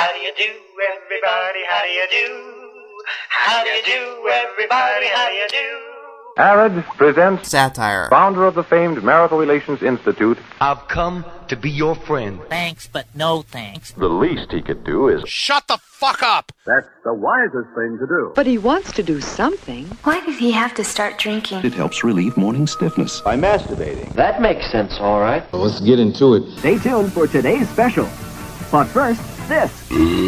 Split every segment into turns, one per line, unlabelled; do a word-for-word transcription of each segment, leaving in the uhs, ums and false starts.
How do you do, everybody? How do you do? How do you do, everybody? How do you do?
Arad presents
satire.
Founder of the famed Marital Relations Institute.
I've come to be your friend.
Thanks, but no thanks.
The least he could do is
shut the fuck up.
That's the wisest thing to do.
But he wants to do something.
Why did he have to start drinking?
It helps relieve morning stiffness.
By masturbating.
That makes sense, all right.
Well, let's get into it.
Stay tuned for today's special. But first, this.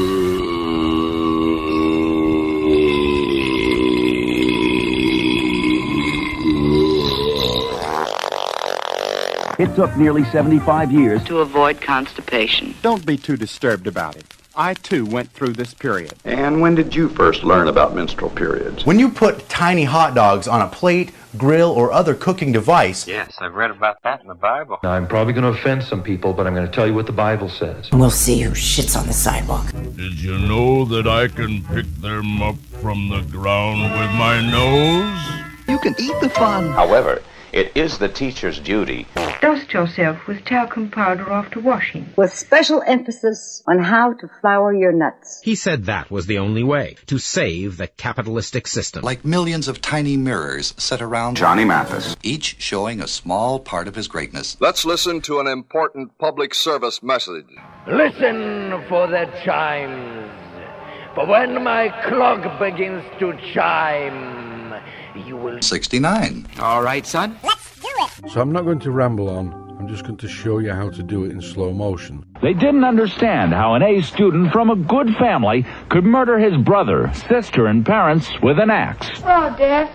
It took nearly seventy-five years
to avoid constipation.
Don't be too disturbed about it. I, too, went through this period.
And when did you first learn about menstrual periods?
When you put tiny hot dogs on a plate, grill, or other cooking device.
Yes, I've read about that in the Bible.
Now, I'm probably going to offend some people, but I'm going to tell you what the Bible says.
We'll see who shits on the sidewalk.
Did you know that I can pick them up from the ground with my nose?
You can eat the fun.
However, it is the teacher's duty.
Dust yourself with talcum powder after washing.
With special emphasis on how to flour your nuts.
He said that was the only way to save the capitalistic system.
Like millions of tiny mirrors set around
Johnny Mathis,
each showing a small part of his greatness.
Let's listen to an important public service message.
Listen for the chimes. For when my clock begins to chime, you will...
sixty-nine.
All right, son.
Let's do it.
So I'm not going to ramble on. I'm just going to show you how to do it in slow motion.
They didn't understand how an A student from a good family could murder his brother, sister, and parents with an axe.
Oh, Dad.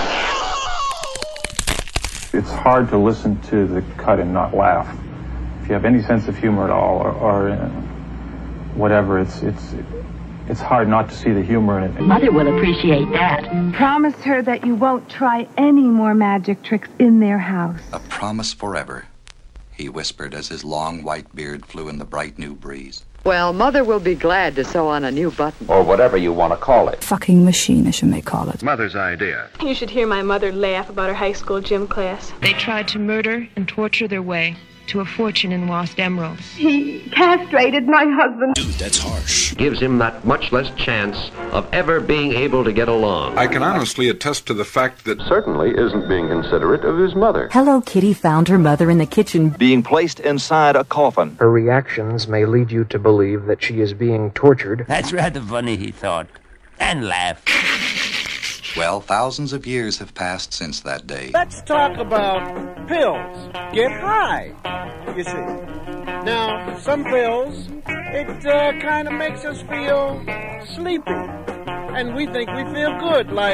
It's hard to listen to the cut and not laugh. If you have any sense of humor at all, or, or uh, whatever, it's it's... It's hard not to see the humor in it.
Mother will appreciate that.
Promise her that you won't try any more magic tricks in their house.
A promise forever, he whispered as his long white beard flew in the bright new breeze.
Well, Mother will be glad to sew on a new button.
Or whatever you want to call it.
Fucking machine-ish, you may call it.
Mother's idea.
You should hear my mother laugh about her high school gym class.
They tried to murder and torture their way to a fortune in lost emeralds.
He castrated my husband.
Dude, that's harsh.
Gives him that much less chance of ever being able to get along.
I can honestly attest to the fact that
certainly isn't being considerate of his mother.
Hello Kitty found her mother in the kitchen,
being placed inside a coffin.
Her reactions may lead you to believe that she is being tortured.
That's rather funny, he thought, and laughed.
Well, thousands of years have passed since that day.
Let's talk about pills. Get high, you see. Now, some pills, it uh, kind of makes us feel sleepy. And we think we feel good, like...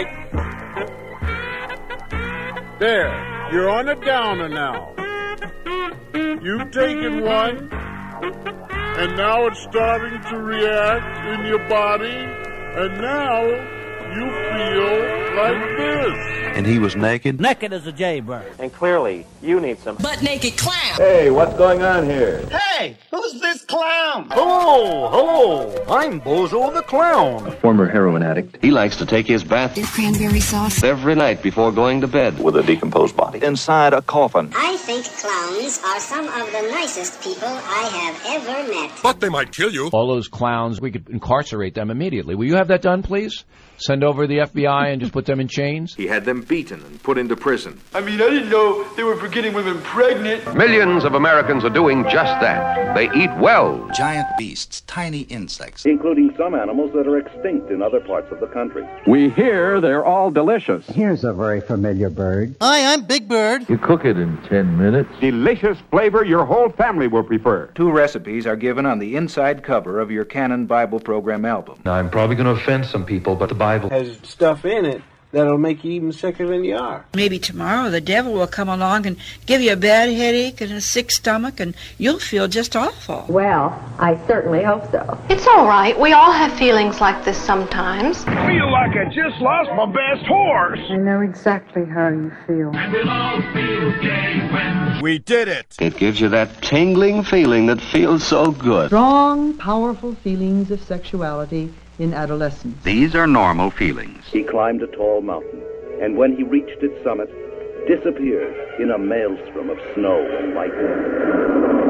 There, you're on a downer now. You've taken one, and now it's starting to react in your body, and now... you feel like this.
And he was naked?
Naked as a jaybird.
And clearly, you need some
butt-naked clown.
Hey, what's going on here? Hey, who's this clown?
Hello, hello. I'm Bozo the Clown.
A former heroin addict.
He likes to take his bath
in cranberry sauce
every night before going to bed.
With a decomposed body.
Inside a coffin.
I think clowns are some of the nicest people I have ever met.
But they might kill you.
All those clowns, we could incarcerate them immediately. Will you have that done, please? Send over the F B I and just put them in chains?
He had them beaten and put into prison.
I mean, I didn't know they were for getting women pregnant.
Millions of Americans are doing just that. They eat well.
Giant beasts, tiny insects.
Including some animals that are extinct in other parts of the country.
We hear they're all delicious.
Here's a very familiar bird.
Hi, I'm Big Bird.
You cook it in ten minutes.
Delicious flavor your whole family will prefer.
Two recipes are given on the inside cover of your Canon Bible Program album.
Now, I'm probably going to offend some people, but the Bible
has stuff in it that'll make you even sicker than you are.
Maybe tomorrow the devil will come along and give you a bad headache and a sick stomach, and you'll feel just awful.
Well, I certainly hope so.
It's all right. We all have feelings like this sometimes.
I feel like I just lost my best horse.
I know exactly how you feel.
And we'll all feel gay when
we did it.
It gives you that tingling feeling that feels so good.
Strong, powerful feelings of sexuality in adolescence.
These are normal feelings.
He climbed a tall mountain, and when he reached its summit, disappeared in a maelstrom of snow and lightning.